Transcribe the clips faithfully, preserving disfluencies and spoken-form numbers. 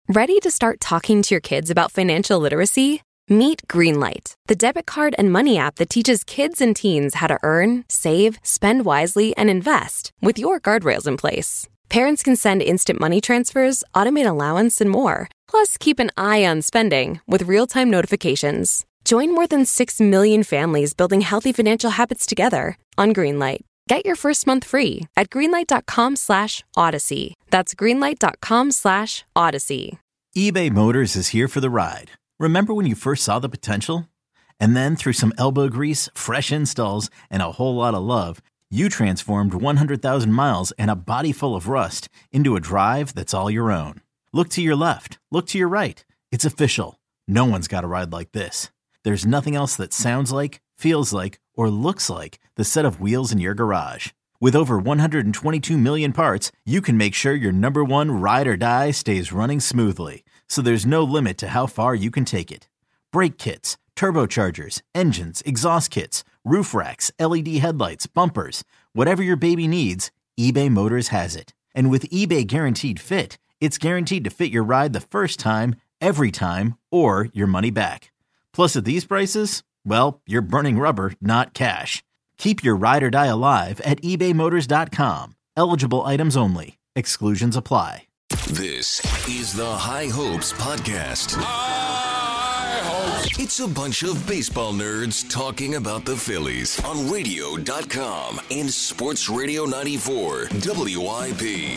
Ready to start talking to your kids about financial literacy? Meet Greenlight, the debit card and money app that teaches kids and teens how to earn, save, spend wisely, and invest with your guardrails in place. Parents can send instant money transfers, automate allowance, and more. Plus, keep an eye on spending with real-time notifications. Join more than six million families building healthy financial habits together on Greenlight. Get your first month free at greenlight.com slash odyssey. That's greenlight.com slash odyssey. eBay Motors is here for the ride. Remember when you first saw the potential? And then through some elbow grease, fresh installs, and a whole lot of love, you transformed one hundred thousand miles and a body full of rust into a drive that's all your own. Look to your left. Look to your right. It's official. No one's got a ride like this. There's nothing else that sounds like, feels like, or looks like the set of wheels in your garage. With over one hundred twenty-two million parts, you can make sure your number one ride or die stays running smoothly. So there's no limit to how far you can take it. Brake kits, turbochargers, engines, exhaust kits, roof racks, L E D headlights, bumpers, whatever your baby needs, eBay Motors has it. And with eBay Guaranteed Fit, it's guaranteed to fit your ride the first time, every time, or your money back. Plus at these prices, well, you're burning rubber, not cash. Keep your ride or die alive at ebay motors dot com. Eligible items only. Exclusions apply. This is the High Hopes Podcast. High Hopes. It's a bunch of baseball nerds talking about the Phillies on radio dot com and Sports Radio ninety-four W I P.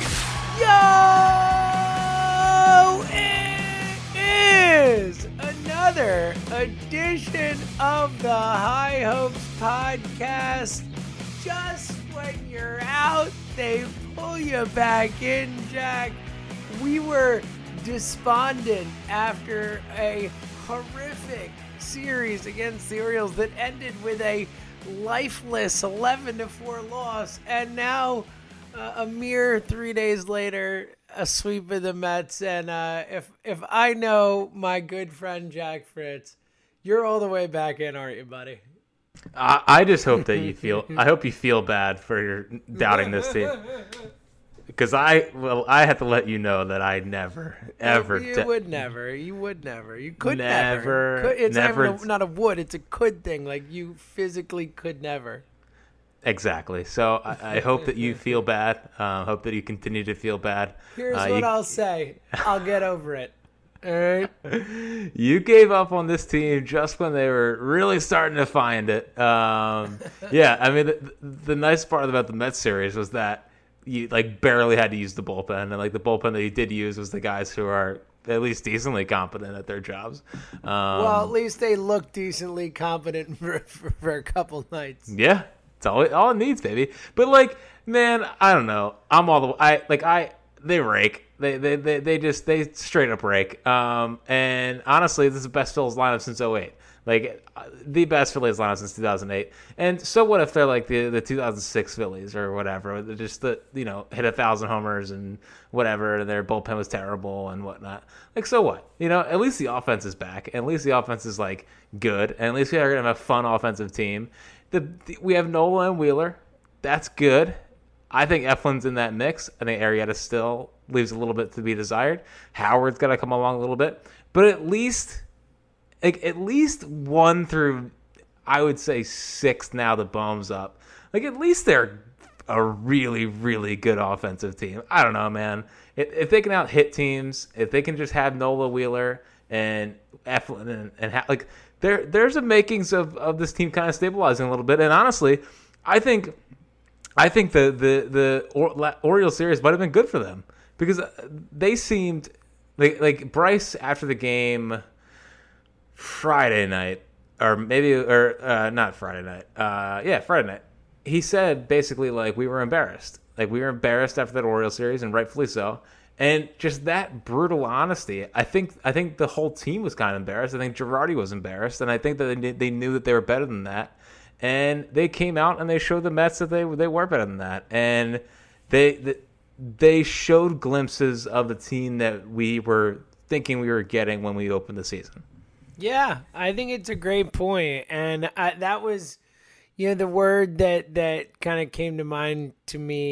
Yo! It is another edition of the High Hopes Podcast. Just when you're out, they pull you back in, Jack. We were despondent after a horrific series against the Orioles that ended with a lifeless eleven to four loss, and now uh, a mere three days later, a sweep of the Mets. And uh, if if I know my good friend Jack Fritz, you're all the way back in, aren't you, buddy? I, I just hope that you feel. I hope you feel bad for your doubting this team, because I well I have to let you know that I never ever. You de- would never. You would never. You could never. never. Could, it's never. Not, even a, not a would. It's a could thing. Like you physically could never. Exactly. So I, I hope that you feel bad. I uh, hope that you continue to feel bad. Here's uh, what you, I'll say. I'll get over it. All right. You gave up on this team just when they were really starting to find it. Um, yeah, I mean, the, the nice part about the Mets series was that you like barely had to use the bullpen, and like the bullpen that you did use was the guys who are at least decently competent at their jobs. Um, Well, at least they look decently competent for, for, for a couple nights. Yeah, it's all it, all it needs, baby. But like, man, I don't know. I'm all the I like I they rake. They, they they they just they straight up rake. Um, and honestly, this is the best Phillies lineup since oh eight. Like the best Phillies lineup since two thousand eight. And so what if they're like the, the two thousand six Phillies or whatever? They're just the you know hit a thousand homers and whatever. And their bullpen was terrible and whatnot. Like so what? You know, at least the offense is back. At least the offense is like good. And at least we are gonna have a fun offensive team. The, the we have Nola and Wheeler. That's good. I think Eflin's in that mix. I think Arrieta still leaves a little bit to be desired. Howard's got to come along a little bit. But at least like at least one through, I would say, six now the Bohm's up. Like at least they're a really, really good offensive team. I don't know, man. If, if they can out-hit teams, if they can just have Nola, Wheeler, and Eflin, and, and ha- like there, there's a makings of, of this team kind of stabilizing a little bit. And honestly, I think... I think the the the or, Orioles series might have been good for them because they seemed like like Bryce after the game Friday night or maybe or uh, not Friday night uh, yeah Friday night he said basically like we were embarrassed like we were embarrassed after that Orioles series, and rightfully so. And just that brutal honesty, I think I think the whole team was kind of embarrassed. I think Girardi was embarrassed, and I think that they they knew that they were better than that. And they came out and they showed the Mets that they they were better than that, and they, they they showed glimpses of the team that we were thinking we were getting when we opened the season. Yeah, I think it's a great point, and I, that was, you know, the word that that kind of came to mind to me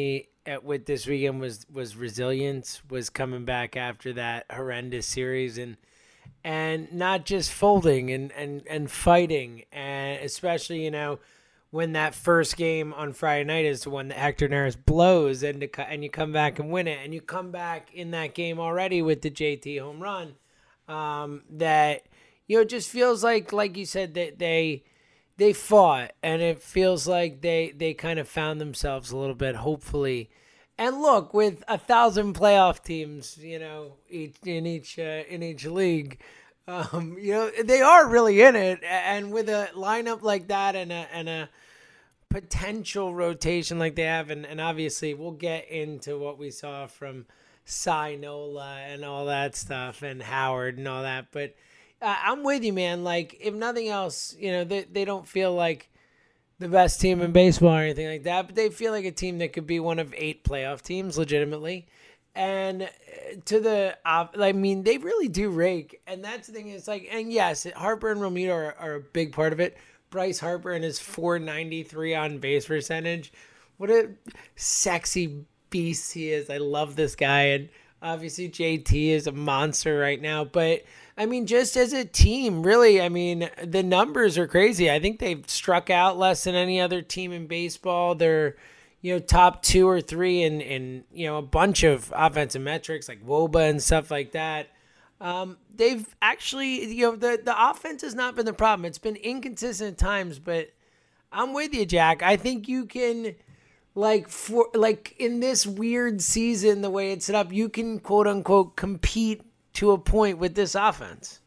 at with this weekend was was resilience, was coming back after that horrendous series, and and not just folding and and and fighting, and especially, you know, when that first game on Friday night is the one that Hector Neris blows, and to, and you come back and win it, and you come back in that game already with the J T home run, um, that, you know, it just feels like, like you said, that they they fought, and it feels like they they kind of found themselves a little bit, hopefully. And look, with a thousand playoff teams, you know, each in each uh, in each league, um, you know, they are really in it. And with a lineup like that, and a and a potential rotation like they have, and, and obviously we'll get into what we saw from Cy Nola and all that stuff, and Howard and all that. But uh, I'm with you, man. Like, if nothing else, you know, they they don't feel like the best team in baseball or anything like that, but they feel like a team that could be one of eight playoff teams legitimately. And to the, uh, I mean, they really do rake. And that's the thing, is like, and yes, Harper and Romito are, are a big part of it. Bryce Harper and his four ninety-three on base percentage. What a sexy beast he is. I love this guy. And obviously J T is a monster right now, but I mean, just as a team, really, I mean, the numbers are crazy. I think they've struck out less than any other team in baseball. They're, you know, top two or three in, in you know, a bunch of offensive metrics like W O B A and stuff like that. Um, they've actually, you know, the, the offense has not been the problem. It's been inconsistent at times, but I'm with you, Jack. I think you can, like, for like in this weird season, the way it's set up, you can, quote unquote, compete to a point with this offense.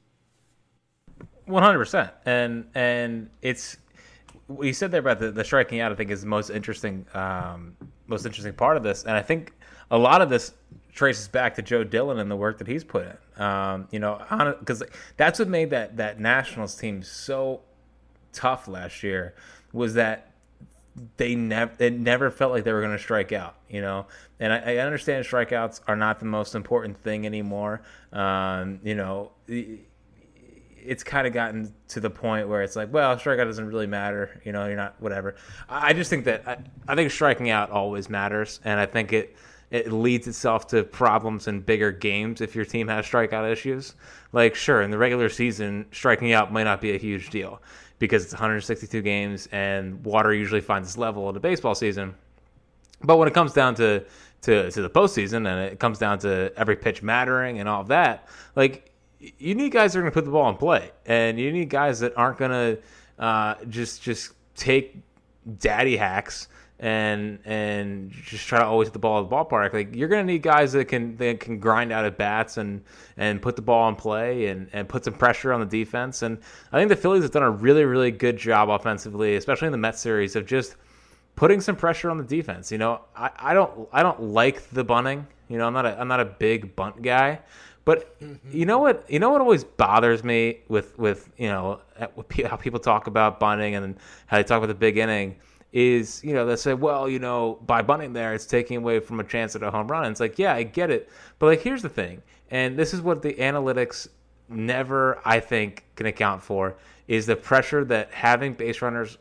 one hundred percent. And and it's what you said there about the, the striking out, I think, is the most interesting um, most interesting part of this. And I think a lot of this traces back to Joe Dillon and the work that he's put in. Um, you know, because that's what made that that Nationals team so tough last year, was that they never it never felt like they were going to strike out, you know. And I, I understand strikeouts are not the most important thing anymore. Um, you know, it's kind of gotten to the point where it's like, well, strikeout doesn't really matter. You know, you're not whatever. I just think that I, I think striking out always matters, and I think it it leads itself to problems in bigger games if your team has strikeout issues. Like, sure, in the regular season, striking out might not be a huge deal, because it's one hundred sixty-two games and water usually finds its level in the baseball season. But when it comes down to, to, to the postseason, and it comes down to every pitch mattering and all of that, like, you need guys that are going to put the ball in play. And you need guys that aren't going to uh, just just take daddy hacks and and just try to always hit the ball at the ballpark. Like, you're going to need guys that can that can grind out at bats and and put the ball in play and, and put some pressure on the defense. And I think the Phillies have done a really, really good job offensively, especially in the Mets series, of just putting some pressure on the defense. You know, I, I don't I don't like the bunting. You know, I'm not a I'm not a big bunt guy. But you know what? You know what always bothers me with, with you know how people talk about bunting and how they talk about the big inning is, you know, they say, well, you know, by bunting there, it's taking away from a chance at a home run. And it's like, yeah, I get it. But, like, here's the thing, and this is what the analytics never, I think, can account for, is the pressure that having base runners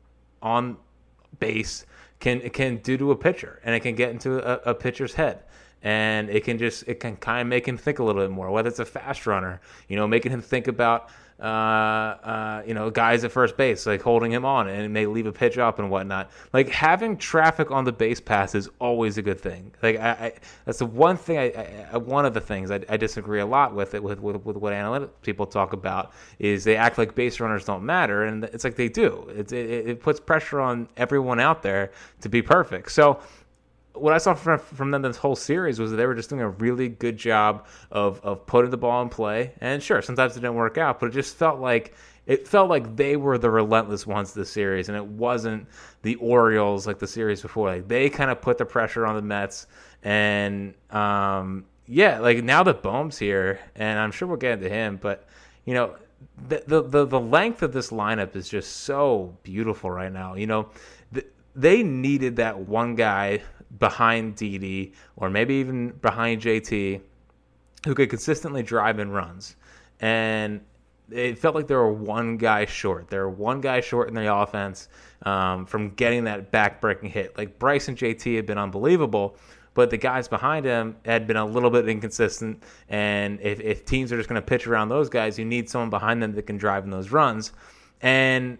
on base can can do to a pitcher, and it can get into a, a pitcher's head. And it can just, it can kind of make him think a little bit more, whether it's a fast runner, you know, making him think about, uh, uh, you know, guys at first base, like holding him on, and it may leave a pitch up and whatnot. Like, having traffic on the base pass is always a good thing. Like, I, I that's the one thing, I, I one of the things I, I disagree a lot with it, with, with, with what analytics people talk about, is they act like base runners don't matter. And it's like they do. It, it, it puts pressure on everyone out there to be perfect. So, what I saw from from them this whole series was that they were just doing a really good job of of putting the ball in play. And sure, sometimes it didn't work out, but it just felt like it felt like they were the relentless ones this series, and it wasn't the Orioles like the series before. Like, they kind of put the pressure on the Mets, and um, yeah, like, now that Bohm's here, and I'm sure we'll get into him, but you know, the the the, the length of this lineup is just so beautiful right now. You know, the, they needed that one guy behind Didi, or maybe even behind J T, who could consistently drive in runs. And it felt like they were one guy short. They were one guy short in the offense um, from getting that back-breaking hit. Like Bryce and J T had been unbelievable, but the guys behind him had been a little bit inconsistent. And if, if teams are just going to pitch around those guys, you need someone behind them that can drive in those runs. And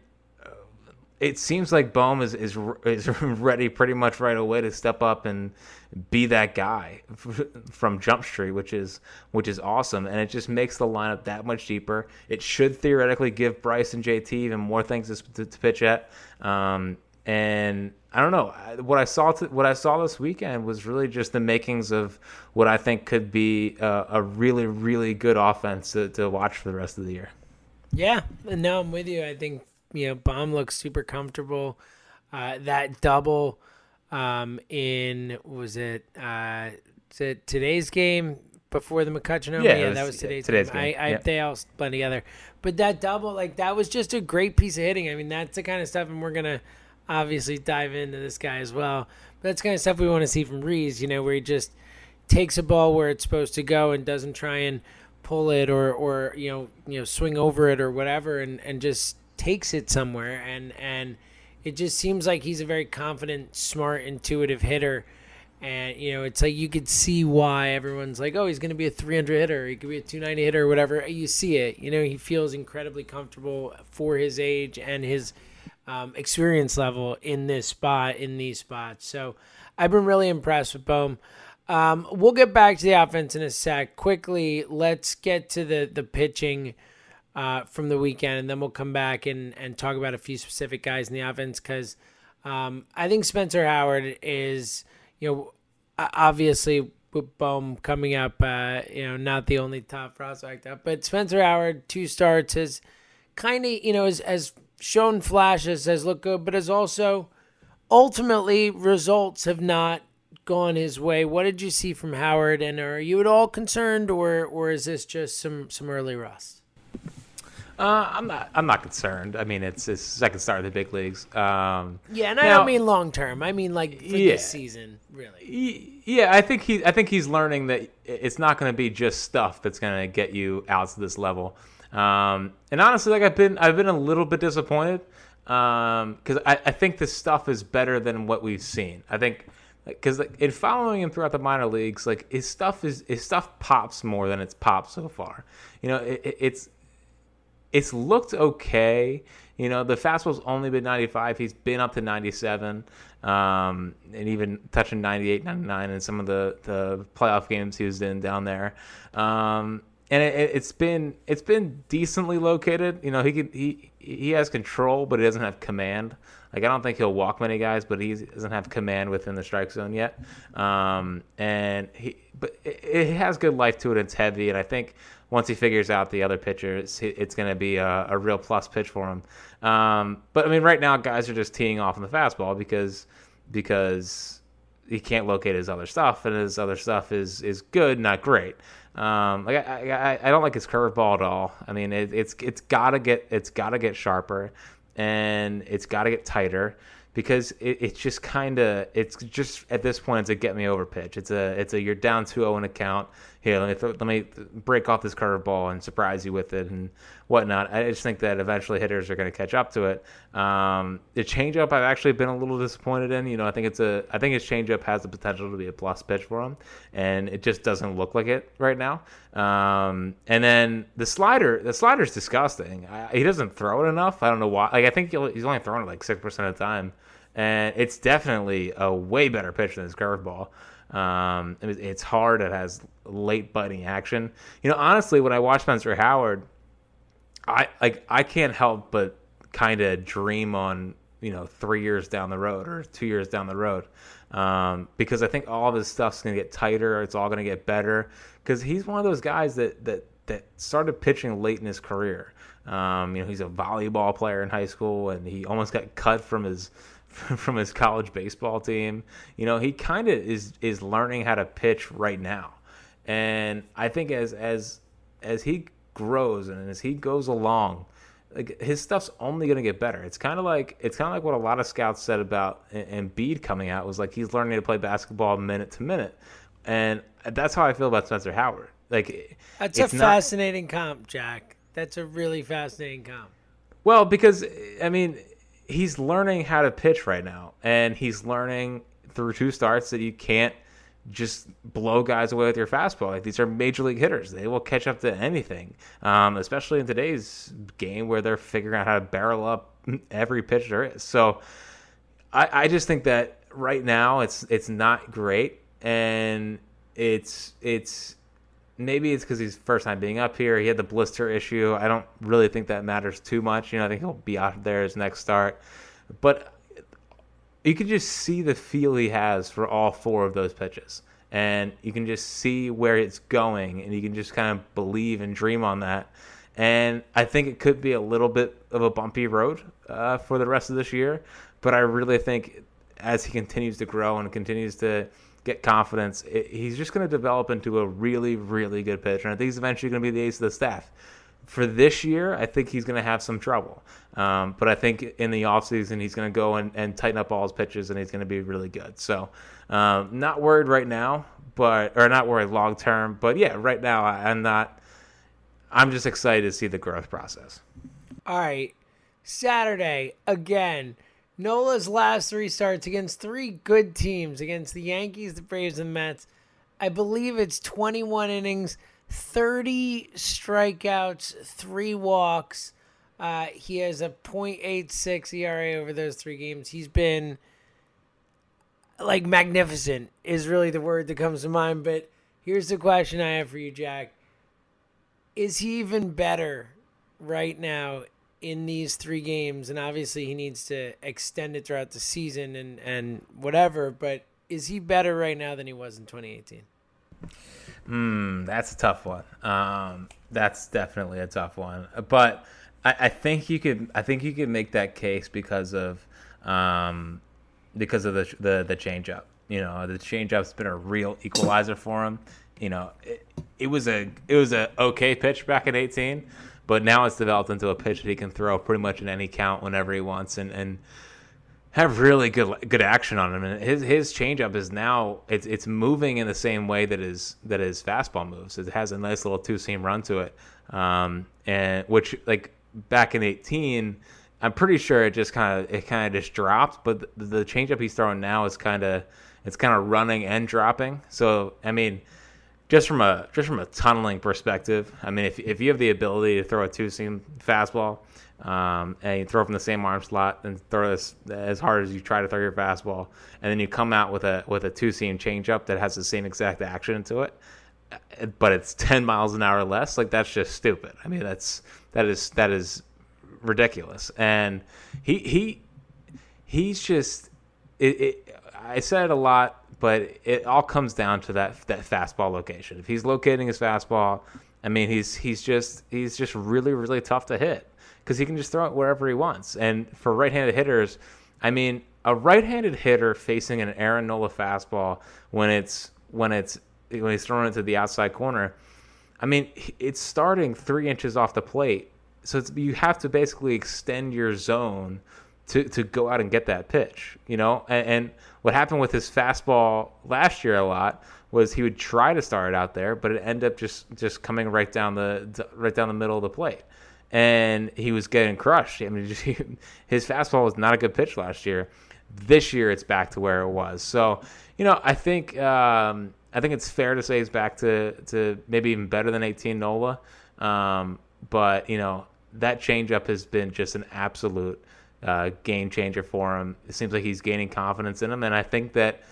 it seems like Bohm is, is is ready pretty much right away to step up and be that guy from Jump Street, which is which is awesome, and it just makes the lineup that much deeper. It should theoretically give Bryce and J T even more things to, to, to pitch at. Um, and I don't know what I saw. To, what I saw this weekend was really just the makings of what I think could be a, a really really good offense to, to watch for the rest of the year. Yeah, and now I'm with you. I think. You know, Bohm looks super comfortable. Uh, that double um, in, was it, uh, was it today's game before the McCutcheon home? Yeah, yeah was, that was today's, today's game. game. I, I, yeah. They all blend together. But that double, like, that was just a great piece of hitting. I mean, that's the kind of stuff, and we're going to obviously dive into this guy as well. But that's the kind of stuff we want to see from Reese, you know, where he just takes a ball where it's supposed to go and doesn't try and pull it or, or you know, you know, swing over it or whatever, and, and just takes it somewhere, and and it just seems like he's a very confident, smart, intuitive hitter. And you know, it's like you could see why everyone's like, oh, he's going to be a three hundred hitter, he could be a two ninety hitter or whatever. You see it, you know, he feels incredibly comfortable for his age and his um, experience level in this spot, in these spots. So I've been really impressed with Bohm. Um, we'll get back to the offense in a sec. Quickly, let's get to the the pitching Uh, from the weekend, and then we'll come back and, and talk about a few specific guys in the offense, because um, I think Spencer Howard is, you know, obviously with Bohm coming up, uh, you know, not the only top prospect up, but Spencer Howard, two starts, has kind of, you know, has, has shown flashes, has looked good, but has also ultimately results have not gone his way. What did you see from Howard, and are you at all concerned, or or is this just some some early rust? Uh, I'm not. I'm not concerned. I mean, it's his second start in the big leagues. Um, yeah, and I now, don't mean long term. I mean like for yeah, this season, really. Yeah, I think he. I think he's learning that it's not going to be just stuff that's going to get you out to this level. Um, and honestly, like I've been, I've been a little bit disappointed because um, I, I think this stuff is better than what we've seen. I think because like, in following him throughout the minor leagues, like his stuff is his stuff pops more than it's popped so far. You know, it, it, it's. It's looked okay. You know, the fastball's only been ninety-five. He's been up to ninety-seven, um, and even touching ninety-eight, ninety-nine in some of the, the playoff games he was in down there. Um, and it, it's been it's been decently located. You know, he could he he has control, but he doesn't have command. Like I don't think he'll walk many guys, but he doesn't have command within the strike zone yet. Um, and he, but it, it has good life to it. It's heavy, and I think once he figures out the other pitchers, it's going to be a, a real plus pitch for him. Um, but I mean, right now guys are just teeing off on the fastball because because he can't locate his other stuff, and his other stuff is is good, not great. Um, like I, I, I don't like his curveball at all. I mean, it, it's it's gotta get it's gotta get sharper, and it's gotta get tighter. Because it, it's just kind of, it's just at this point, it's a get me over pitch. It's a, it's a you're down two oh in a count. Here, let me th- let me break off this curveball and surprise you with it and whatnot. I just think that eventually hitters are going to catch up to it. Um, the changeup, I've actually been a little disappointed in. You know, I think it's a, I think his changeup has the potential to be a plus pitch for him, and it just doesn't look like it right now. Um, and then the slider, the slider's disgusting. I, he doesn't throw it enough. I don't know why. Like I think he'll, he's only throwing it like six percent of the time. And it's definitely a way better pitch than his curveball. Um, it, it's hard. It has late biting action. You know, honestly, when I watch Spencer Howard, I like I can't help but kind of dream on, you know, three years down the road or two years down the road, um, because I think all of his stuff's going to get tighter. It's all going to get better because he's one of those guys that that that started pitching late in his career. Um, you know, he's a volleyball player in high school, and he almost got cut from his from his college baseball team. You know, he kind of is is learning how to pitch right now. And I think as as as he grows and as he goes along, like his stuff's only going to get better. It's kind of like it's kind of like what a lot of scouts said about Embiid coming out was like he's learning to play basketball minute to minute. And that's how I feel about Spencer Howard. Like that's a fascinating not, comp, Jack. That's a really fascinating comp. Well, because, I mean, he's learning how to pitch right now, and he's learning through two starts that you can't just blow guys away with your fastball. Like, these are major league hitters. They will catch up to anything, um, especially in today's game where they're figuring out how to barrel up every pitch there is. So I, I just think that right now it's it's not great, and it's it's maybe it's because he's first time being up here. He had the blister issue. I don't really think that matters too much. You know, I think he'll be out there his next start, but you can just see the feel he has for all four of those pitches, and you can just see where it's going, and you can just kind of believe and dream on that. And I think it could be a little bit of a bumpy road uh, for the rest of this year, but I really think as he continues to grow and continues to get confidence, it, he's just going to develop into a really, really good pitcher. And I think he's eventually going to be the ace of the staff. For this year, I think he's going to have some trouble. Um, but I think in the offseason, he's going to go and, and tighten up all his pitches, and he's going to be really good. So um, not worried right now, but or not worried long term. But, yeah, right now I, I'm not – I'm just excited to see the growth process. All right. Saturday, again, Nola's last three starts against three good teams, against the Yankees, the Braves, and the Mets. I believe it's twenty-one innings, thirty strikeouts, three walks. Uh, he has a point eight six E R A over those three games. He's been, like, magnificent is really the word that comes to mind. But here's the question I have for you, Jack. Is he even better right now in these three games? And obviously he needs to extend it throughout the season and, and whatever. But is he better right now than he was in twenty eighteen? Hmm, that's a tough one. Um, that's definitely a tough one. But I, I think you could. I think you could make that case because of, um, because of the the the changeup. You know, the changeup's been a real equalizer for him. You know, it, it was a it was a okay pitch back in eighteen, but now it's developed into a pitch that he can throw pretty much in any count whenever he wants, and and. have really good good action on him, and his his changeup is now it's it's moving in the same way that his that his fastball moves. It has a nice little two seam run to it, um, and which like back in eighteen, I'm pretty sure it just kind of it kind of just dropped. But the, the changeup he's throwing now is kind of it's kind of running and dropping. So I mean, just from a just from a tunneling perspective, I mean if if you have the ability to throw a two seam fastball. Um, and you throw from the same arm slot and throw this as hard as you try to throw your fastball, and then you come out with a with a two seam changeup that has the same exact action to it, but it's ten miles an hour less. Like that's just stupid. I mean that's that is that is ridiculous. And he he he's just it, it, I said it a lot, but it all comes down to that that fastball location. If he's locating his fastball, I mean he's he's just he's just really really tough to hit. Because he can just throw it wherever he wants. And for right-handed hitters, I mean, a right-handed hitter facing an Aaron Nola fastball when it's when it's when he's thrown into the outside corner, I mean, it's starting three inches off the plate. So it's, you have to basically extend your zone to, to go out and get that pitch, you know. And, and what happened with his fastball last year a lot was he would try to start it out there, but it ended up just, just coming right down the right down the middle of the plate. And he was getting crushed. I mean, just, his fastball was not a good pitch last year. This year, it's back to where it was. So, you know, I think um, I think it's fair to say he's back to, to maybe even better than eighteen Nola. Um, but, you know, that changeup has been just an absolute uh, game changer for him. It seems like he's gaining confidence in him. And I think that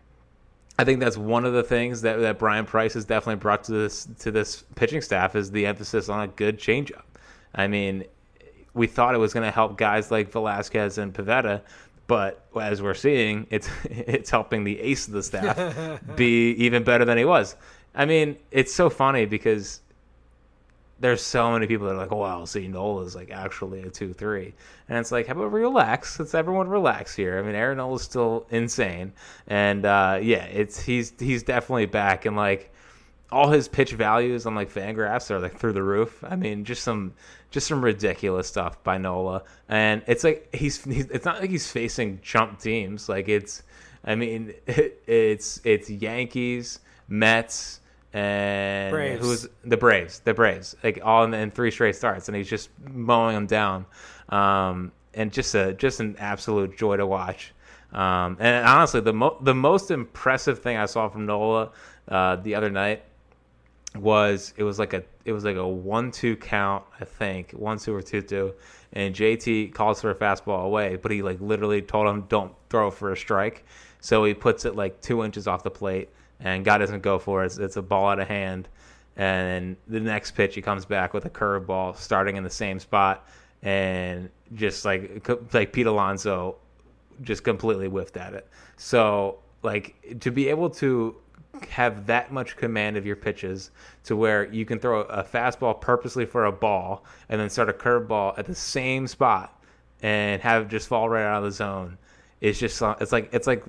I think that's one of the things that, that Brian Price has definitely brought to this to this pitching staff is the emphasis on a good changeup. I mean, we thought it was going to help guys like Velasquez and Pivetta, but as we're seeing, it's it's helping the ace of the staff be even better than he was. I mean, it's so funny because there's so many people that are like, oh, well, see, Nola's like actually a two three. And it's like, how about relax? Let's everyone relax here. I mean, Aaron Nola's still insane. And, uh, yeah, it's he's he's definitely back. And, like, all his pitch values on, like, Fangraphs are, like, through the roof. I mean, just some just some ridiculous stuff by Nola. And it's like he's, he's it's not like he's facing chump teams. Like, it's, I mean, it, it's it's Yankees, Mets, and Braves. who was the Braves, the Braves, like all in, in three straight starts, and he's just mowing them down, um, and just a just an absolute joy to watch. Um, and honestly, the mo- the most impressive thing I saw from Nola uh, the other night was it was like a it was like a one two count, I think one two or two two, and J T calls for a fastball away, but he like literally told him don't throw for a strike, so he puts it like two inches off the plate. And guy doesn't go for it. It's, it's a ball out of hand. And the next pitch, he comes back with a curveball starting in the same spot. And just like like Pete Alonso just completely whiffed at it. So, like, to be able to have that much command of your pitches to where you can throw a fastball purposely for a ball and then start a curveball at the same spot and have it just fall right out of the zone is just, it's like, it's like,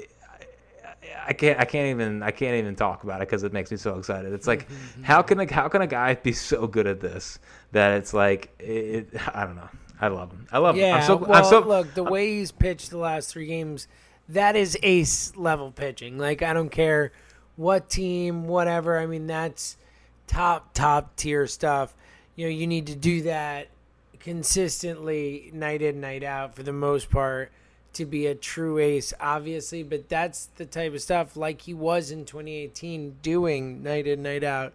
I can't. I can't even. I can't even talk about it because it makes me so excited. It's like, how can a how can a guy be so good at this that it's like, it, I don't know. I love him. I love yeah, him. I'm so. well, I'm so, look, the way he's pitched the last three games, that is ace level pitching. Like, I don't care what team, whatever. I mean, that's top top tier stuff. You know, you need to do that consistently, night in, night out, for the most part, to be a true ace, obviously, but that's the type of stuff like he was in twenty eighteen doing night in, night out.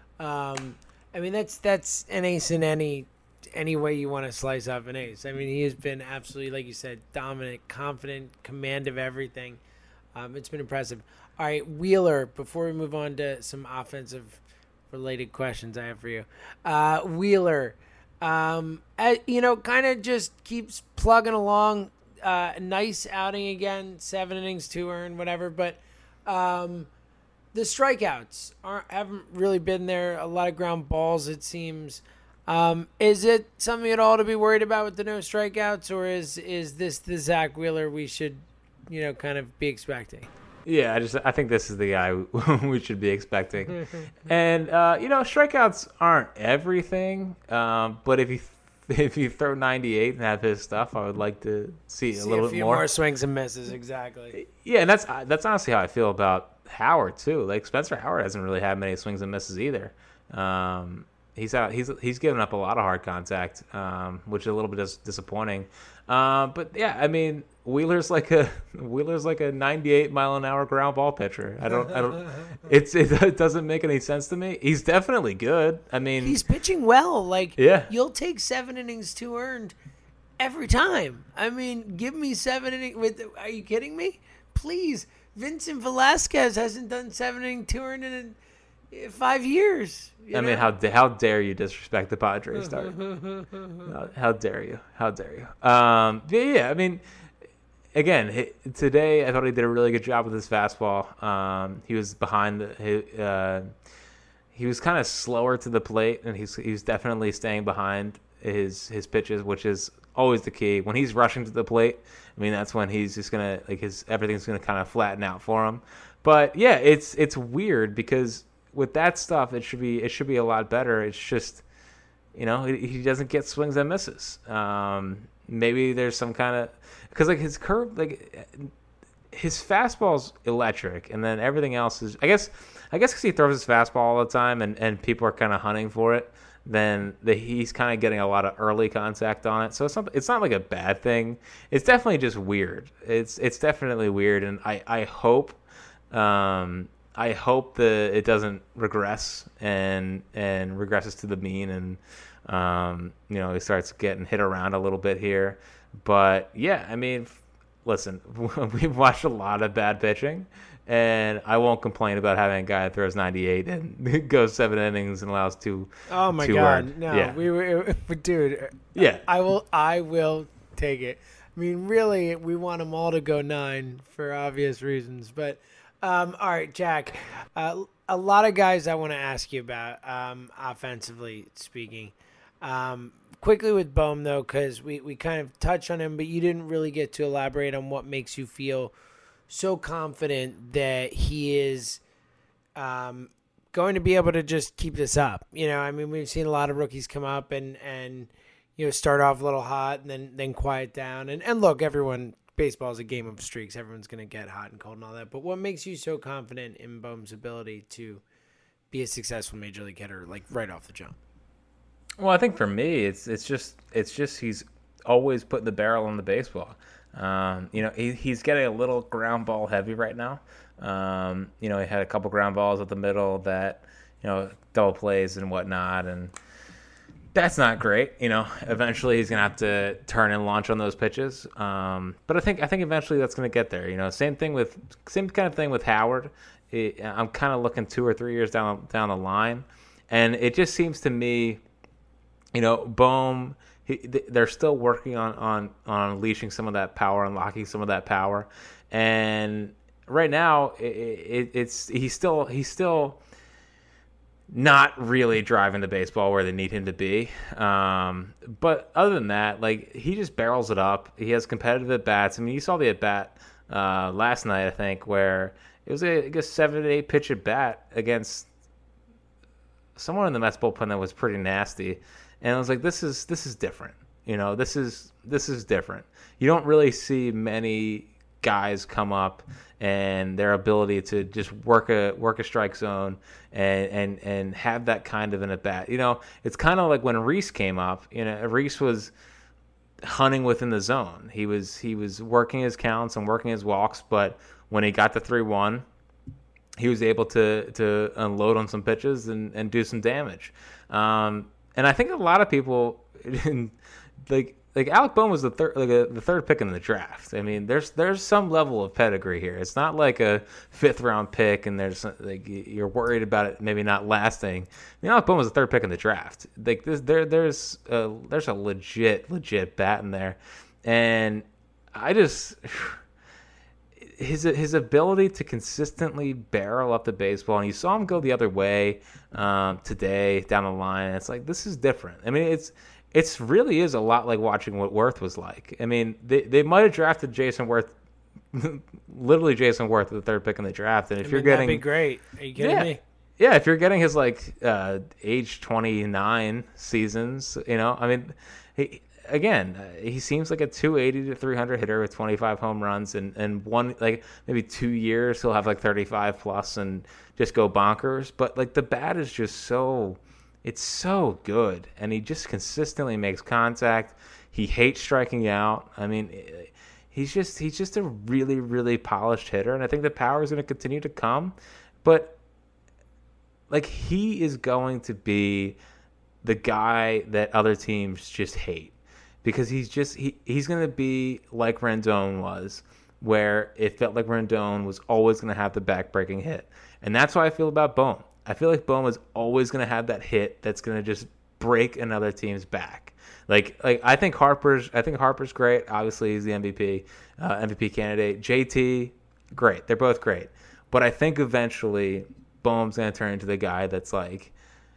Um, I mean, that's that's an ace in any any way you want to slice up an ace. I mean, he has been absolutely, like you said, dominant, confident, command of everything. Um, it's been impressive. All right, Wheeler, before we move on to some offensive-related questions I have for you. Uh, Wheeler, um, uh, you know, kind of just keeps plugging along. Uh, nice outing again, seven innings, two earned, whatever. But um, the strikeouts aren't haven't really been there. A lot of ground balls, it seems. Um, is it something at all to be worried about with the no strikeouts, or is is this the Zach Wheeler we should, you know, kind of be expecting? Yeah, I just I think this is the guy we should be expecting. And uh, you know, strikeouts aren't everything. Um, but if you if you throw ninety-eight and have his stuff, I would like to see, see a little a few bit more. more swings and misses. Exactly. Yeah, and that's that's honestly how I feel about Howard too. Like Spencer Howard hasn't really had many swings and misses either. Um, he's out. He's he's given up a lot of hard contact, um, which is a little bit dis- disappointing. Um, but yeah, I mean, Wheeler's like a Wheeler's like a ninety-eight mile an hour ground ball pitcher. I don't I don't. It's it, it doesn't make any sense to me. He's definitely good. I mean, He's pitching well. Like, Yeah. you'll take seven innings, two earned every time. I mean, give me seven innings. With, are you kidding me? Please. Vincent Velasquez hasn't done seven innings, two earned in in five years. you I mean, know? how da- how dare you disrespect the Padres start? how, how dare you? How dare you? Um, yeah, yeah. I mean, again, he, today I thought he did a really good job with his fastball. Um, he was behind the. He, uh, he was kind of slower to the plate, and he's he's definitely staying behind his his pitches, which is always the key. When he's rushing to the plate, I mean, that's when he's just gonna like his everything's gonna kind of flatten out for him. But yeah, it's it's weird because with that stuff, it should be it should be a lot better. It's just, you know, he, he doesn't get swings and misses. Um, maybe there's some kind of because like his curve, like his fastball's electric, and then everything else is. I guess I guess because he throws his fastball all the time, and, and people are kind of hunting for it. Then the, he's kind of getting a lot of early contact on it. So it's not it's not like a bad thing. It's definitely just weird. It's it's definitely weird, and I I hope. Um, I hope that it doesn't regress and and regresses to the mean, and um, you know, he starts getting hit around a little bit here. But yeah, I mean, listen, we've watched a lot of bad pitching, and I won't complain about having a guy that throws ninety-eight and goes seven innings and allows two. Oh my two God, earned. no, Yeah. we were, dude. Yeah. I will, I will take it. I mean, really, we want them all to go nine for obvious reasons, but. Um, all right, Jack, uh, a lot of guys I want to ask you about, um, offensively speaking. Um, quickly with Bohm, though, because we, we kind of touched on him, but you didn't really get to elaborate on what makes you feel so confident that he is um, going to be able to just keep this up. You know, I mean, we've seen a lot of rookies come up and, and you know, start off a little hot and then, then quiet down. And, and look, everyone – baseball is a game of streaks. Everyone's going to get hot and cold and all that. But what makes you so confident in Bohm's ability to be a successful major league hitter like right off the jump? Well, I think for me, it's it's just it's just he's always putting the barrel on the baseball. Um, you know, he, he's getting a little ground ball heavy right now. Um, you know, he had a couple ground balls at the middle that, you know, double plays and whatnot, and that's not great. You know, eventually he's gonna have to turn and launch on those pitches. Um, but I think I think eventually that's gonna get there. You know, same thing with same kind of thing with Howard. It, I'm kind of looking two or three years down down the line, and it just seems to me, you know, Bohm. He, they're still working on, on, on unleashing some of that power, unlocking some of that power, and right now it, it, it's he's still he's still not really driving the baseball where they need him to be. Um, but other than that, like he just barrels it up. He has competitive at bats. I mean, you saw the at bat uh, last night, I think, where it was a, I guess seven to eight pitch at bat against someone in the Mets bullpen that was pretty nasty. And I was like, this is this is different. You know, this is this is different. You don't really see many guys come up and their ability to just work a work a strike zone and and, and have that kind of an at bat. You know, it's kind of like when Reese came up. You know, Reese was hunting within the zone. He was he was working his counts and working his walks, but when he got to three one, he was able to to unload on some pitches and, and do some damage. Um, And I think a lot of people, like like Alec Bohm was the third like a, the third pick in the draft. I mean, there's there's some level of pedigree here. It's not like a fifth round pick, and there's like you're worried about it maybe not lasting. I mean, Alec Bohm was the third pick in the draft. Like this, there there's a, there's a legit legit bat in there, and I just. His his ability to consistently barrel up the baseball, and you saw him go the other way um, today down the line. And it's like this is different. I mean, it's it's really is a lot like watching what Worth was like. I mean, they they might have drafted Jason Worth, literally Jason Worth, the third pick in the draft. And if I you're mean, getting, that'd be great. Are you kidding yeah, me? Yeah, if you're getting his like uh, age twenty-nine seasons, you know, I mean, he. Again, uh, he seems like a two eighty to three hundred hitter with twenty-five home runs, and, and one like maybe two years he'll have like thirty-five plus and just go bonkers. But like the bat is just so, it's so good, and he just consistently makes contact. He hates striking out. I mean, he's just he's just a really really polished hitter, and I think the power is going to continue to come. But like he is going to be the guy that other teams just hate. Because he's just he, he's going to be like Rendon was, where it felt like Rendon was always going to have the back-breaking hit. And that's how I feel about Bohm. I feel like Bohm is always going to have that hit that's going to just break another team's back. Like like I think Harper's I think Harper's great. Obviously, he's the M V P uh, M V P candidate. J T, great. They're both great. But I think eventually Bohm's going to turn into the guy that's like,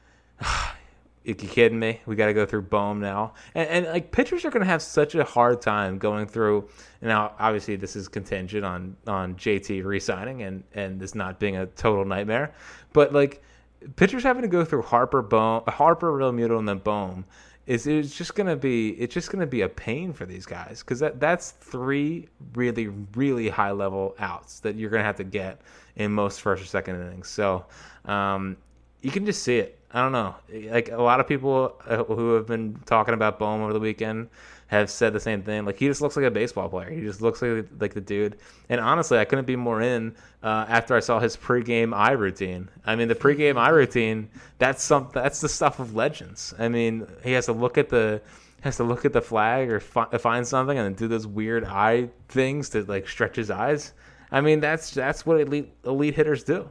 you kidding me? We got to go through Bohm now. And, and like pitchers are going to have such a hard time going through. Now, obviously, this is contingent on on J T re-signing and, and this not being a total nightmare. But like pitchers having to go through Harper, Bohm, Harper, Realmuto, and then Bohm is it's just going to be it's just going to be a pain for these guys because that that's three really really high level outs that you're going to have to get in most first or second innings. So um, you can just see it. I don't know. Like a lot of people who have been talking about Bohm over the weekend have said the same thing. Like he just looks like a baseball player. He just looks like like the dude. And honestly, I couldn't be more in uh, after I saw his pregame eye routine. I mean, the pregame eye routine. That's some. That's the stuff of legends. I mean, he has to look at the has to look at the flag or fi- find something and then do those weird eye things to like stretch his eyes. I mean, that's that's what elite elite hitters do.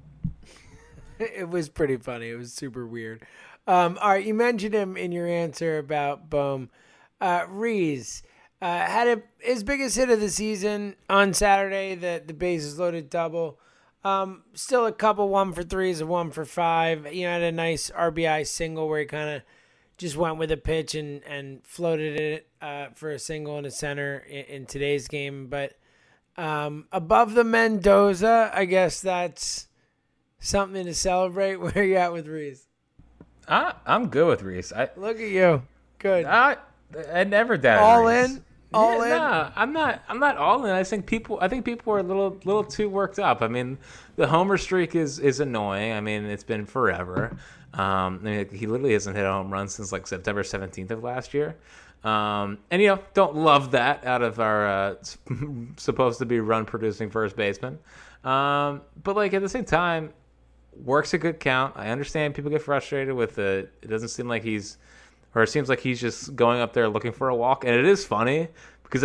It was pretty funny. It was super weird. Um, all right, you mentioned him in your answer about Bohm. Uh, Reese uh, had a, his biggest hit of the season on Saturday, the, the bases loaded double. Um, still a couple one for threes and one for five. You know, had a nice R B I single where he kind of just went with a pitch and, and floated it uh, for a single in the center in, in today's game. But um, above the Mendoza, I guess that's something to celebrate. Where are you at with Reese? I, I'm good with Reese. I Look at you. Good. I, I never doubted All Reese. in? all yeah, in? No, I'm not. I'm not all in. I think people. I think people are a little, little too worked up. I mean, the homer streak is is annoying. I mean, it's been forever. Um, I mean, he literally hasn't hit a home run since like September seventeenth of last year. Um, and you know, don't love that out of our uh, supposed to be run producing first baseman. Um, but like at the same time, works a good count. I understand people get frustrated with it. It doesn't seem like he's, or it seems like he's just going up there looking for a walk. And it is funny because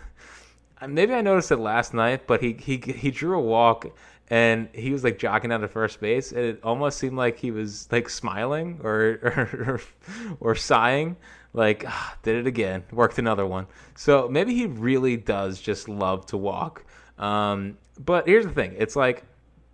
I, maybe I noticed it last night, but he, he, he drew a walk and he was like jogging down to first base. And it almost seemed like he was like smiling or, or, or sighing. Like, ah, did it again, worked another one. So maybe he really does just love to walk. Um, but here's the thing. It's like,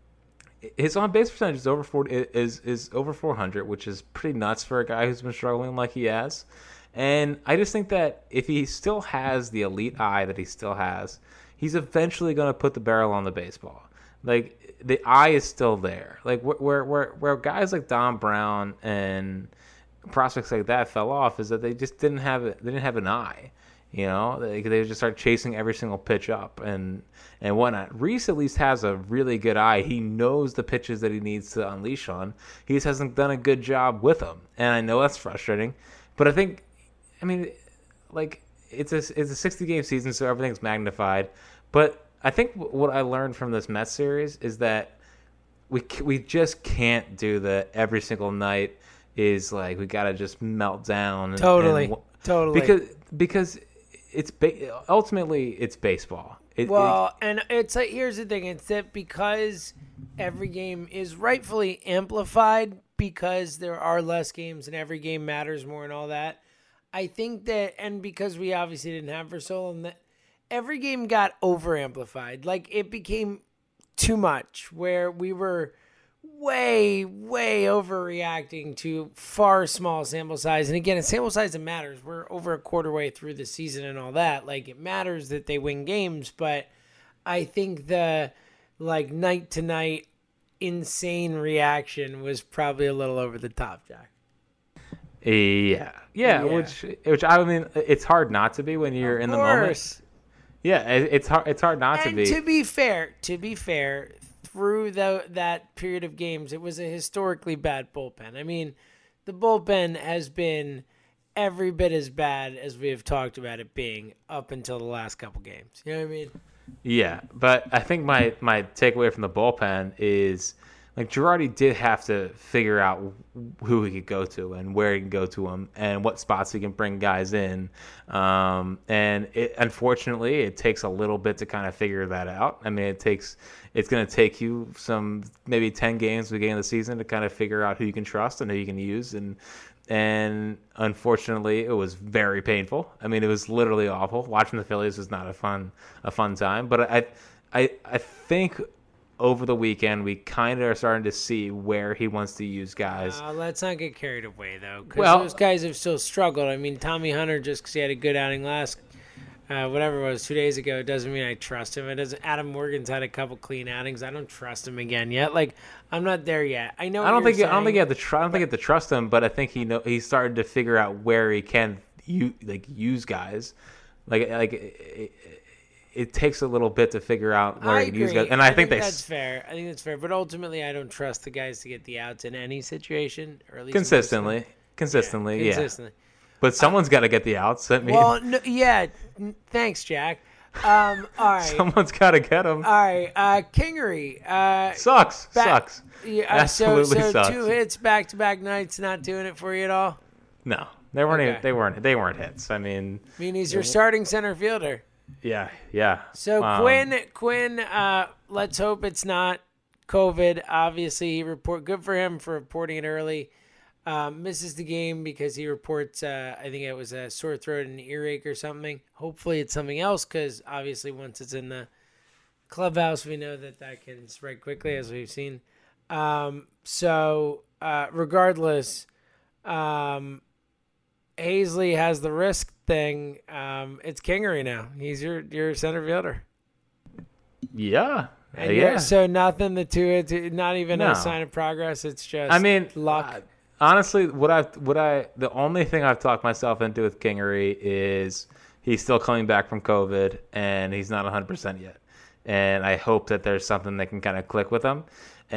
his on base percentage is over forty is is over four hundred, which is pretty nuts for a guy who's been struggling like he has. And I just think that if he still has the elite eye that he still has, he's eventually going to put the barrel on the baseball. Like the eye is still there. Like where where where guys like Dom Brown and prospects like that fell off is that they just didn't have it. They didn't have an eye. You know, they, they just start chasing every single pitch up and, and whatnot. Reese at least has a really good eye. He knows the pitches that he needs to unleash on. He just hasn't done a good job with them. And I know that's frustrating. But I think, I mean, like, it's a, it's a sixty-game season, so everything's magnified. But I think what I learned from this Mets series is that we we just can't do the every single night is like we got to just melt down. And, Totally, and, totally. Because because... It's ba- ultimately it's baseball. It, well, it, and it's like here's the thing: it's that because every game is rightfully amplified because there are less games and every game matters more and all that. I think that, and because we obviously didn't have for so long, that every game got over amplified. Like it became too much, where we were way, way overreacting to far small sample size. And again, a sample size that matters. We're over a quarter way through the season and all that. Like it matters that they win games, but I think the like night to night insane reaction was probably a little over the top, Jack. Yeah. Yeah, yeah. which which I mean, it's hard not to be when you're of in course. the moment. Yeah, it, it's hard. It's hard not and to be. To be fair, to be fair. Through the, that period of games, it was a historically bad bullpen. I mean, the bullpen has been every bit as bad as we have talked about it being up until the last couple games. You know what I mean? Yeah, but I think my, my takeaway from the bullpen is, like, Girardi did have to figure out who he could go to and where he can go to him and what spots he can bring guys in. Um, and it, unfortunately, it takes a little bit to kind of figure that out. I mean, it takes it's going to take you some maybe ten games at the beginning of the season to kind of figure out who you can trust and who you can use. And and unfortunately, it was very painful. I mean, it was literally awful. Watching the Phillies was not a fun a fun time. But I I I think over the weekend, we kind of are starting to see where he wants to use guys. Uh, let's not get carried away, though, because well, those guys have still struggled. I mean, Tommy Hunter, just because he had a good outing last, uh, whatever it was, two days ago, doesn't mean I trust him. It doesn't. Adam Morgan's had a couple clean outings. I don't trust him again yet. Like, I'm not there yet. I know. I don't think. saying, I don't think you have to. Tr- I don't think you have to trust him, but I think he know he's started to figure out where he can you like use guys, like like. It, It takes a little bit to figure out where I you can use agree. guys, and I, I think, think they that's fair. I think that's fair, but ultimately, I don't trust the guys to get the outs in any situation, or at least consistently, consistently, yeah, consistently. But someone's uh, got to get the outs. I mean, well, no, yeah. Thanks, Jack. Um, all right, someone's got to get them. All right, uh, Kingery uh, sucks, back, sucks, yeah, absolutely so, so sucks. Two hits back to back nights, not doing it for you at all. No, they weren't. Okay. Even, they weren't. They weren't hits. I mean, I mean, he's your starting center fielder. Yeah, yeah. So um, Quinn, Quinn, uh, let's hope it's not COVID. Obviously, he report good for him for reporting it early. Um, misses the game because he reports. Uh, I think it was a sore throat and an earache or something. Hopefully, it's something else because obviously, once it's in the clubhouse, we know that that can spread quickly, as we've seen. Um, so, uh, regardless, um, Hazley has the risk thing. Um, it's Kingery now. He's your your center fielder. Yeah. And yeah. So nothing. The two. It's not even No. a sign of progress. It's just. I mean, luck. uh, honestly, what I what I the only thing I've talked myself into with Kingery is he's still coming back from COVID, and he's not one hundred percent yet. And I hope that there's something that can kind of click with him.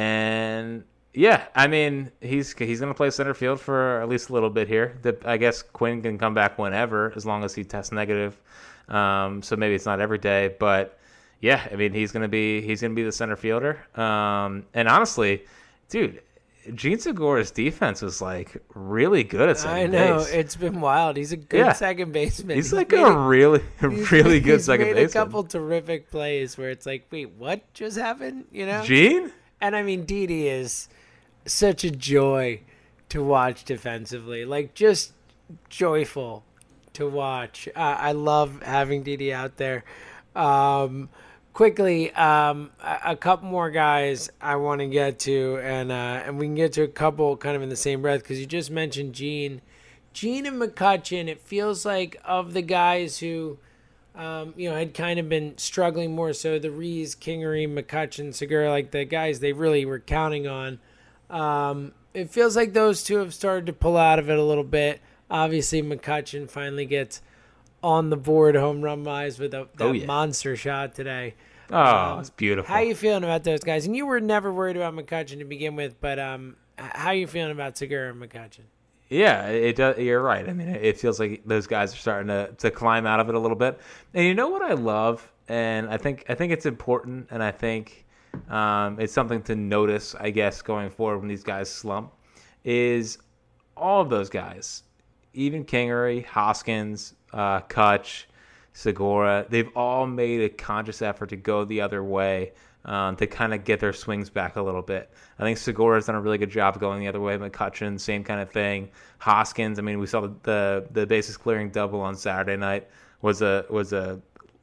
And yeah, I mean, he's he's going to play center field for at least a little bit here. The, I guess Quinn can come back whenever, as long as he tests negative. Um, so maybe it's not every day, but yeah, I mean, he's going to be he's going to be the center fielder. Um, and honestly, dude, Jean Segura's defense was like really good at second I know base. It's been wild. He's a good Yeah. second baseman. He's, He's like made a really, he's- really good he's second made baseman. a couple terrific plays where it's like, wait, what just happened? You know, Gene? and I mean, Didi is such a joy to watch defensively. Like, just joyful to watch. Uh, I love having Didi out there. Um, quickly, um, a, a couple more guys I want to get to, and uh, and we can get to a couple kind of in the same breath because you just mentioned Gene. Gene and McCutchen, it feels like of the guys who, um, you know, had kind of been struggling more so, the Rees, Kingery, McCutchen, Segura, like the guys they really were counting on. Um, it feels like those two have started to pull out of it a little bit. Obviously, McCutchen finally gets on the board home run wise with a, that Oh, yeah. monster shot today. Oh, Um, it's beautiful. How you feeling about those guys? And you were never worried about McCutchen to begin with, but um, h- how you feeling about Segura and McCutchen? Yeah, it does. You're right. I mean, it feels like those guys are starting to, to climb out of it a little bit. And you know what I love, and I think I think it's important, and I think um, it's something to notice, I guess, going forward when these guys slump, is all of those guys, even Kingery, Hoskins, uh, Kutch, Segura, they've all made a conscious effort to go the other way. Um, to kind of get their swings back a little bit. I think Segura's done a really good job going the other way. McCutchen, same kind of thing. Hoskins, I mean, we saw the the, the bases clearing double on Saturday night was a was a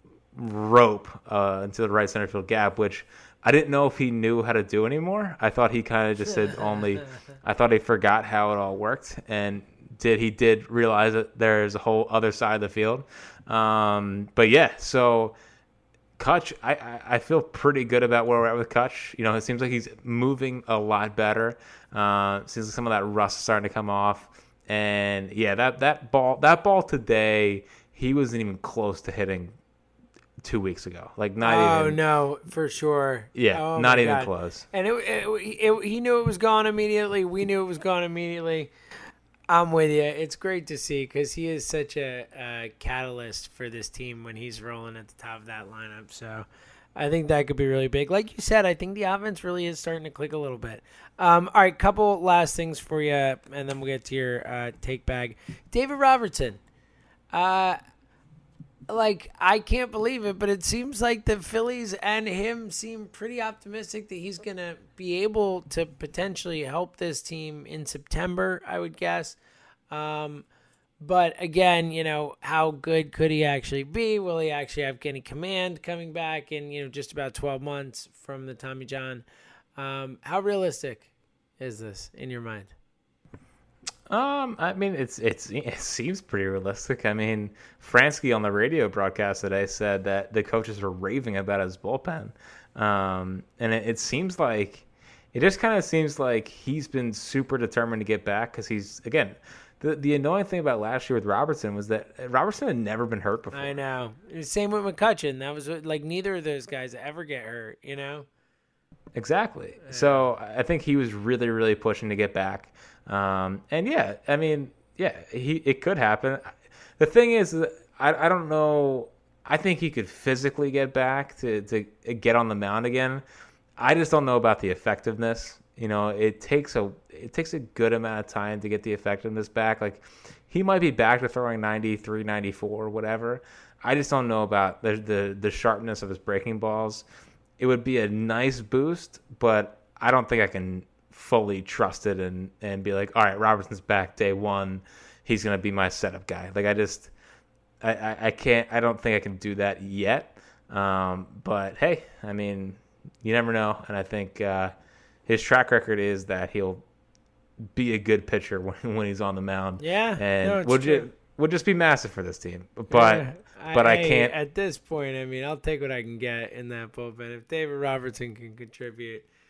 rope uh, into the right center field gap, which I didn't know if he knew how to do anymore. I thought he kind of just said only. I thought he forgot how it all worked, and did he did realize that there's a whole other side of the field. Um, but yeah, so. Kutch, I, I, I feel pretty good about where we're at with Kutch. You know, it seems like he's moving a lot better. Uh, seems like some of that rust is starting to come off. And yeah, that, that ball that ball today, he wasn't even close to hitting two weeks ago. Like not oh, even. no, for sure. Yeah, Oh, not my even God. close. And it, it, it, he knew it was gone immediately. We knew it was gone immediately. I'm with you. It's great to see because he is such a, a catalyst for this team when he's rolling at the top of that lineup. So I think that could be really big. Like you said, I think the offense really is starting to click a little bit. Um, all right, couple last things for you, and then we'll get to your uh, take bag. David Robertson. Uh, like, I can't believe it, but it seems like the Phillies and him seem pretty optimistic that he's going to be able to potentially help this team in September, I would guess. Um, but again, you know, how good could he actually be? Will he actually have any command coming back in, you know, just about twelve months from the Tommy John? Um, how realistic is this in your mind? Um, I mean, it's it's it seems pretty realistic. I mean, Fransky on the radio broadcast today said that the coaches were raving about his bullpen, um, and it, it seems like it just kind of seems like he's been super determined to get back because he's again. The the annoying thing about last year with Robertson was that Robertson had never been hurt before. I know. Same with McCutchen. That was what- like neither of those guys ever get hurt, you know? Exactly. So I think he was really, really pushing to get back. Um, and yeah, I mean, yeah, he it could happen. The thing is, that I I don't know. I think he could physically get back to to get on the mound again. I just don't know about the effectiveness. You know, it takes a it takes a good amount of time to get the effectiveness back. Like he might be back to throwing ninety-three, ninety-four, whatever. I just don't know about the the, the sharpness of his breaking balls. It would be a nice boost, but I don't think I can fully trust it and, and be like, all right, Robertson's back day one. He's going to be my setup guy. Like I just, I, I, I can't, I don't think I can do that yet. Um, but hey, I mean, you never know. And I think uh, his track record is that he'll be a good pitcher when, when he's on the mound. Yeah, And no, it's would true. ju- would just be massive for this team. But, Yeah, but I can't. At this point, I mean, I'll take what I can get in that bullpen. If David Robertson can contribute,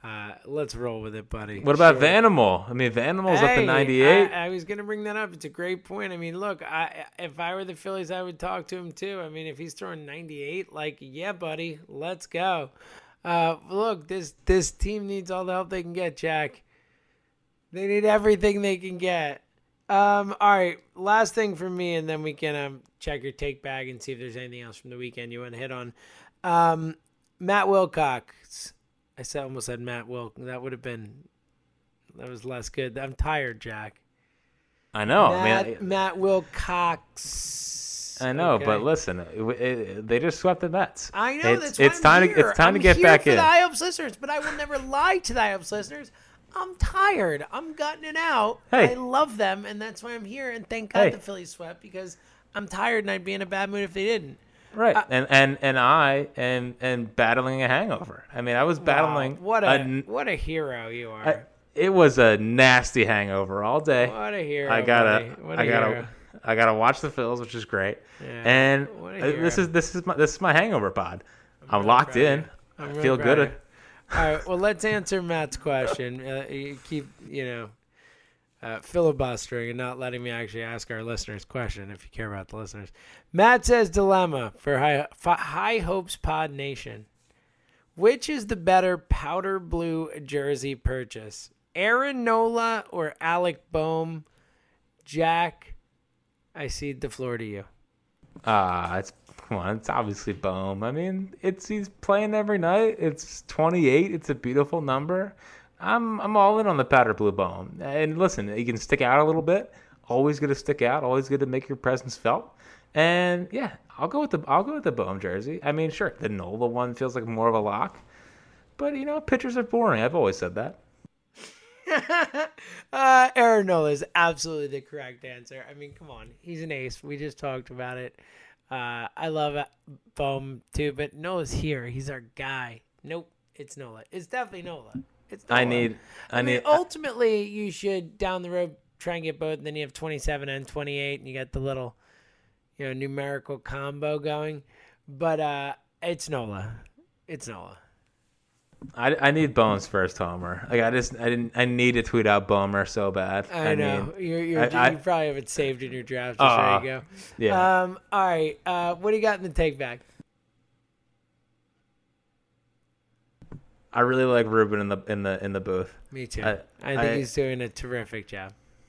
Uh, let's roll with it, buddy. What about Sure. Vanimal? I mean, Vanimal's up to Hey, ninety-eight. I, I was going to bring that up. It's a great point. I mean, look, I if I were the Phillies, I would talk to him too. I mean, if he's throwing ninety-eight, like, yeah, buddy, let's go. Uh, look, this this team needs all the help they can get, Jack. They need everything they can get. Um, all right, last thing for me, and then we can um, check your take bag and see if there's anything else from the weekend you want to hit on. Um, Matt Wilcox. I said almost said Matt Wilk. That would have been that was less good. I'm tired, Jack. I know. Matt, I mean, Matt Wilcox. I know, Okay. but listen, it, it, they just swept the Mets. I know it's, that's why it's I'm time here. to it's time I'm to get here back for in. the I Hopes listeners, but I will never lie to the I Hopes listeners. I'm tired. I'm gutting it out. Hey. I love them, and that's why I'm here. And thank God Hey. the Phillies swept because I'm tired and I'd be in a bad mood if they didn't. Right, Uh, and and and I and and battling a hangover. I mean, I was battling. Wow, what a, a what a hero you are. I- it was a nasty hangover all day. what a hero. I gotta, buddy. What a I gotta, hero. I gotta watch the Phils, which is great. Yeah, And what a uh, this hero. is this is my this is my hangover pod. I'm, really locked proud of in. you. I'm I really feel proud of good. you. All right, well, let's answer Matt's question. Uh, you keep, you know, uh, filibustering and not letting me actually ask our listeners question if you care about the listeners. Matt says, dilemma for High, F- High Hopes Pod Nation. Which is the better powder blue jersey purchase? Aaron Nola or Alec Boehm? Jack, I cede the floor to you. Ah, it's come on. It's obviously Bohm. I mean, it's he's playing every night. It's twenty-eight. It's a beautiful number. I'm I'm all in on the powder blue Bohm. And listen, he can stick out a little bit. Always good to stick out. Always good to make your presence felt. And yeah, I'll go with the I'll go with the Bohm jersey. I mean, sure, the Nola one feels like more of a lock, but you know, pitchers are boring. I've always said that. uh, Aaron Nola is absolutely the correct answer. I mean, come on. He's an ace. We just talked about it. Uh, I love Bohm too, but Nola's here. He's our guy. Nope, it's Nola. It's definitely Nola. It's Nola. I need I, I need mean, ultimately, you should, down the road, try and get both. And then you have twenty-seven and twenty-eight, and you got the little, you know, numerical combo going. But uh, it's Nola. It's Nola. I, I need Bohm's first homer. Like I just I didn't I need to tweet out Bohmer so bad. I, I know. mean, you're, you're, I- I- you probably have it saved in your draft. Just Aw, there you go. yeah. Um. All right. Uh. What do you got in the take back? I really like Ruben in the in the in the booth. Me too. I- I, think I- he's doing a terrific job.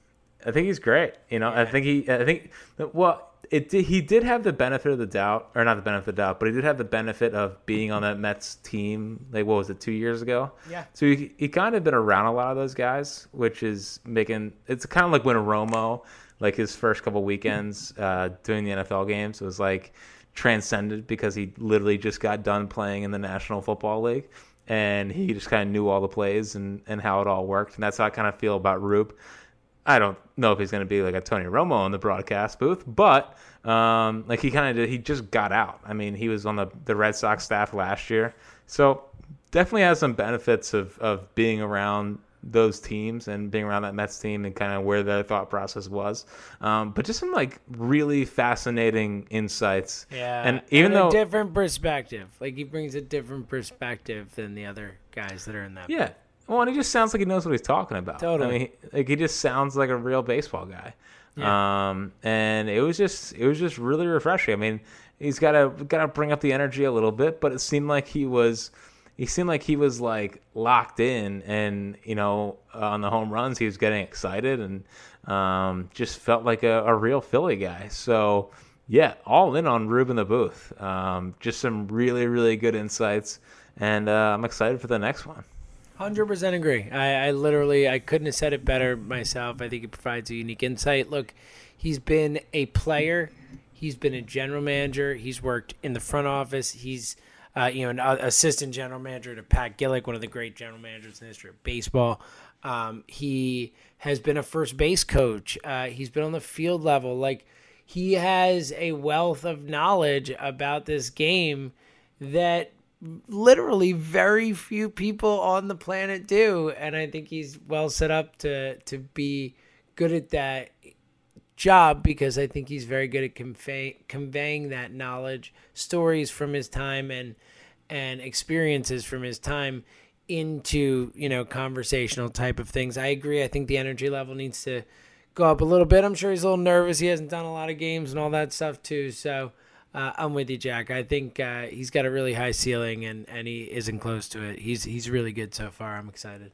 I think he's great. You know, I Yeah. think he I think well it did, he did have the benefit of the doubt, or not the benefit of the doubt, but he did have the benefit of being on that Mets team. Like what was it, two years ago? Yeah. So he he kind of been around a lot of those guys, which is making it's kind of like when Romo, like his first couple weekends uh, doing the N F L games, was like transcended because he literally just got done playing in the National Football League. And he just kind of knew all the plays and, and how it all worked. And that's how I kind of feel about Rube. I don't know if he's going to be like a Tony Romo in the broadcast booth, but um, like he kind of did, he just got out. I mean, he was on the, the Red Sox staff last year. So definitely has some benefits of, of being around those teams and being around that Mets team and kind of where their thought process was. Um, but just some like really fascinating insights. Yeah. And even a though different perspective, like he brings a different perspective than the other guys that are in that. Yeah. Well, and he just sounds like he knows what he's talking about. Totally. I mean, he, like he just sounds like a real baseball guy. Yeah. Um, and it was just it was just really refreshing. I mean, he's got to got to bring up the energy a little bit, but it seemed like he was he seemed like he was like locked in, and you know, on the home runs he was getting excited and um, just felt like a, a real Philly guy. So yeah, all in on Rube in the booth. Um, just some really really good insights, and uh, I'm excited for the next one. one hundred percent agree. I, I literally, I couldn't have said it better myself. I think it provides a unique insight. Look, he's been a player. He's been a general manager. He's worked in the front office. He's, uh, you know, an uh, assistant general manager to Pat Gillick, one of the great general managers in the history of baseball. Um, he has been a first base coach. Uh, he's been on the field level. Like, he has a wealth of knowledge about this game that literally very few people on the planet do, and I think he's well set up to to be good at that job because I think he's very good at convey, conveying that knowledge, stories from his time and and experiences from his time into, you know, conversational type of things. I agree. I think the energy level needs to go up a little bit. I'm sure he's a little nervous. He hasn't done a lot of games and all that stuff too. So uh, I'm with you, Jack. I think uh, he's got a really high ceiling, and, and he isn't close to it. He's he's really good so far. I'm excited.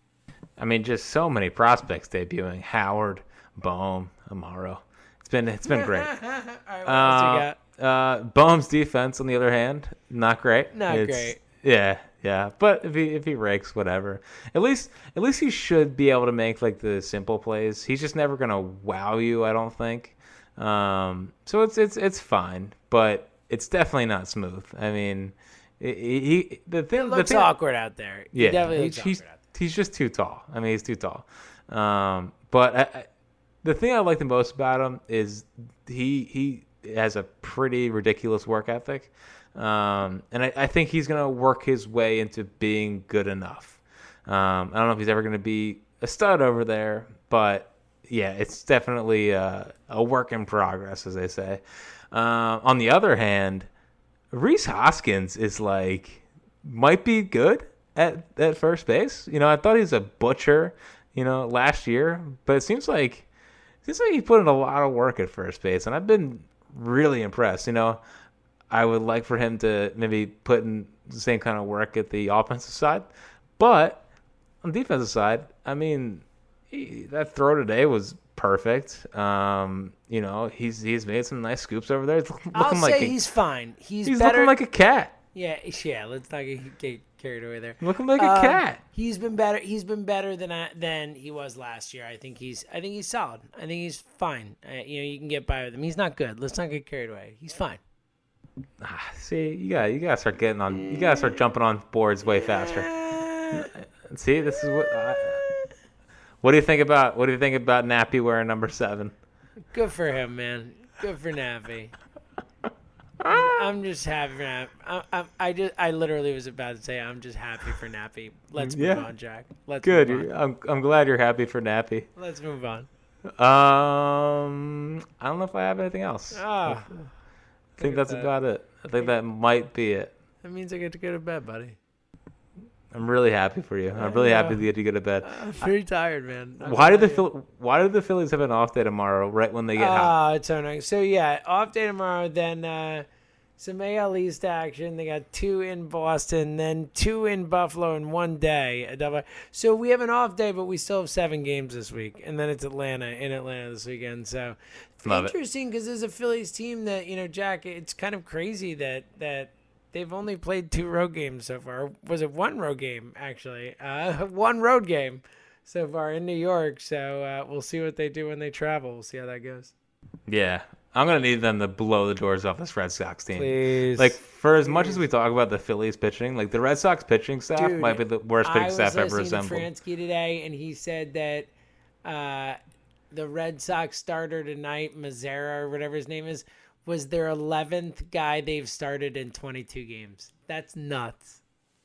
I mean, just so many prospects debuting: Howard, Bohm, Amaro. It's been it's been great. All right, what uh, else you got? Uh, Bohm's defense, on the other hand, not great. Not It's- great. Yeah, yeah. But if he if he rakes, whatever. At least at least he should be able to make like the simple plays. He's just never gonna wow you, I don't think. Um, so it's it's it's fine, but it's definitely not smooth. I mean, he, he the thing It looks the thing, awkward out there. He Yeah, definitely he's looks he's, awkward out there. he's just too tall. I mean, he's too tall. Um, but I, I, the thing I like the most about him is he he has a pretty ridiculous work ethic. Um, and I, I think he's going to work his way into being good enough. Um, I don't know if he's ever going to be a stud over there, but yeah, it's definitely a, a work in progress, as they say. Uh, on the other hand, Rhys Hoskins is like, might be good at, at first base. You know, I thought he was a butcher, you know, last year, but it seems like, it seems like he put in a lot of work at first base, and I've been really impressed. You know, I would like for him to maybe put in the same kind of work at the offensive side. But on the defensive side, I mean, he, that throw today was perfect. Um, you know, he's he's made some nice scoops over there. He's looking I'll like say a, he's fine. He's, he's better. looking like a cat. yeah, yeah. Let's not get, get carried away there. Looking like a Um, cat. He's been better. He's been better than I, than he was last year. I think he's. I think he's solid. I think he's fine. Uh, you know, you can get by with him. He's not good. Let's not get carried away. He's fine. Ah, see, you got you got to start getting on. You got to start jumping on boards way faster. See, this is what. I, what do you think about? What do you think about Nappy wearing number seven? Good for him, man. Good for Nappy. I'm just happy for Nappy. I, I, I just, I literally was about to say I'm just happy for Nappy. Let's move Yeah. on, Jack. Let's Good. move on. You're- I'm I'm glad you're happy for Nappy. Let's move on. Um, I don't know if I have anything else. Oh, I think that's that. about it. I think that might be it. that means I get to go to bed, buddy. I'm really happy for you. I'm really happy that you go to bed. I'm pretty tired, man. Not Why gonna did the lie to you. Phil- Why did the Phillies have an off day tomorrow? Right when they get hot. Ah, it's so nice. So yeah, off day tomorrow. Then uh, some A L East action. They got two in Boston, then two in Buffalo in one day. A double. So we have an off day, but we still have seven games this week, and then it's Atlanta in Atlanta this weekend. So it's Love it. interesting because there's a Phillies team that, you know, Jack. It's kind of crazy that that. They've only played two road games so far. Was it one road game, actually? Uh, one road game so far in New York. So uh, we'll see what they do when they travel. We'll see how that goes. Yeah, I'm gonna need them to blow the doors off this Red Sox team. Please. Like, for as much as we talk about the Phillies pitching, like the Red Sox pitching staff Dude, might be the worst pitching staff I ever was listening assembled. to Fransky today, and he said that uh, the Red Sox starter tonight, Mazzara or whatever his name is, was their eleventh guy they've started in twenty-two games. That's nuts.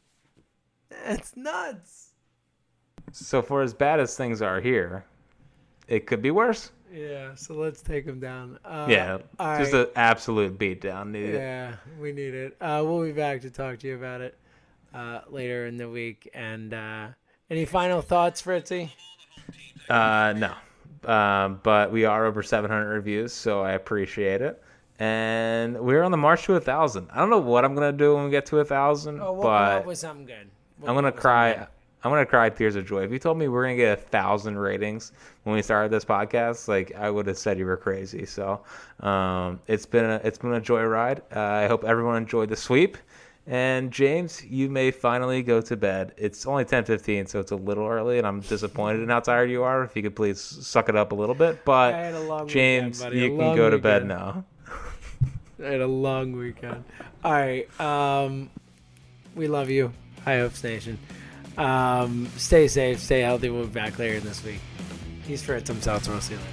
That's nuts. So for as bad as things are here, it could be worse. Yeah, so let's take him down. Uh, Yeah, all just right. an absolute beatdown. Needed. Yeah, we need it. Uh, we'll be back to talk to you about it uh, later in the week. And uh, any final thoughts, Fritzy? Uh, no, um, but we are over seven hundred reviews, so I appreciate it. And we're on the march to a thousand. I don't know what I'm gonna do when we get to a thousand, Oh, we'll come but up with something good. We'll I'm come gonna up with something cry. I'm gonna cry tears of joy. If you told me we're gonna get a thousand ratings when we started this podcast, like I would have said you were crazy. So um, it's been a it's been a joyride. Uh, I hope everyone enjoyed the sweep. And James, you may finally go to bed. It's only ten fifteen, so it's a little early, and I'm disappointed in how tired you are. If you could please suck it up a little bit, but I had a long James, weekend, buddy. you A can long go to bed weekend. now. I had a long weekend. All right. Um, we love you, High Hopes Nation. Um, stay safe, stay healthy. We'll be back later this week. He's Fritz. I'm Seltzer. We'll see you later.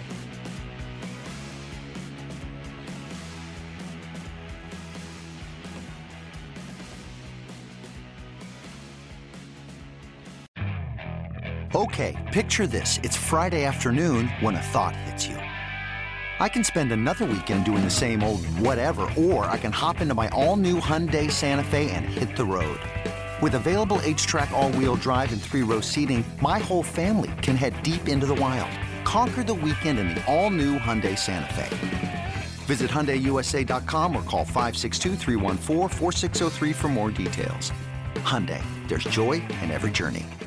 Okay, picture this. It's Friday afternoon when a thought hits you. I can spend another weekend doing the same old whatever, or I can hop into my all-new Hyundai Santa Fe and hit the road. With available H-Track all-wheel drive and three-row seating, my whole family can head deep into the wild. Conquer the weekend in the all-new Hyundai Santa Fe. Visit Hyundai U S A dot com or call five six two, three one four, four six zero three for more details. Hyundai, there's joy in every journey.